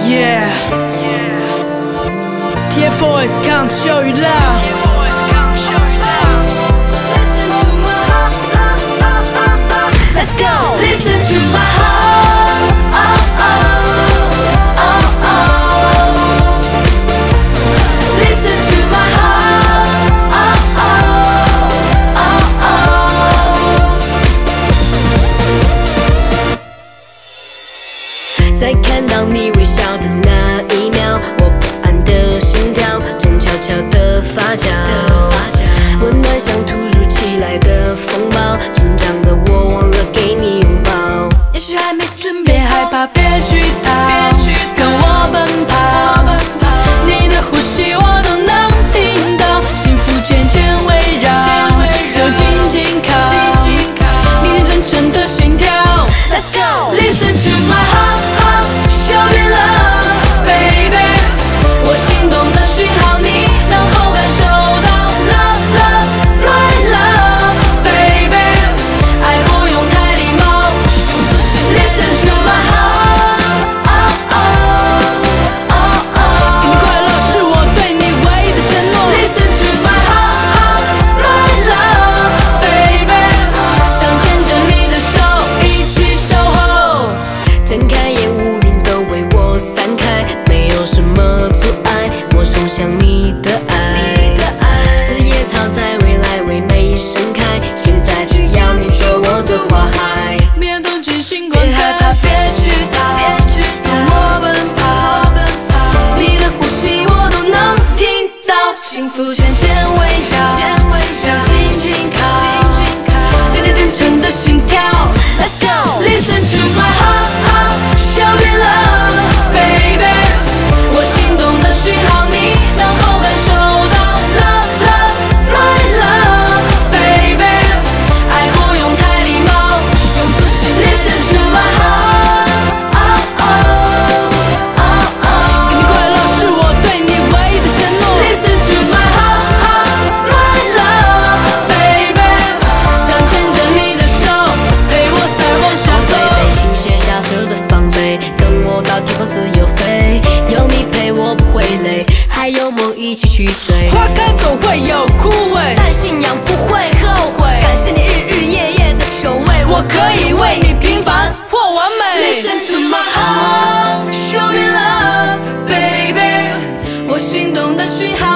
Yeah, TFOS can't show you love. Let's go. Listen to my heart. Oh, oh, oh, oh. Listen to my heart. Oh, oh, oh, oh. 在看到你微笑的那一秒，我不安的心跳正悄悄地发酵，温暖像突如其来的风暴，紧张的我忘了给你拥抱。也许还没准备，害怕别去逃，跟我奔跑，你的呼吸我都能听到，幸福渐渐围绕，就紧紧靠，你真正的心跳。Let's go, listen to my heart, show me love, baby。我心动的讯号，你能否感受到 ？Love, love, my love, baby。爱不用太礼貌。Listen to my heart, oh oh oh oh。给你快乐是我对你唯一的承诺。Listen to my heart, my love, baby。想牵着你的手，一起守候。睁开眼，乌云都为我散开，没有什么阻碍我冲向你的爱。四叶草在未来为美盛开，现在只要你做我的花海。面动真心观看，别害怕，别去逃，跟我奔跑，你的呼吸我都能听到，幸福渐渐围绕，就紧紧靠，你真正的心跳。Let's go, listen to my heart, show me love, baby。我心动的讯号，你能否感受到 ？Love, love, my love, baby。爱不用太礼貌，用自信 listen to my heart, oh oh oh oh。给你快乐是我对你唯一的承诺。Listen to my heart, my love, baby。想牵着你的手，陪我再往下走。内心卸下所有的防备，跟我到天空自由飞，有你陪我不会累，还有梦一起去追。花开总会有枯萎，但信仰不会后悔。感谢你日日夜夜的守卫，我可以为你平凡或完美。Listen to my heart, show me love, baby。我心动的讯号。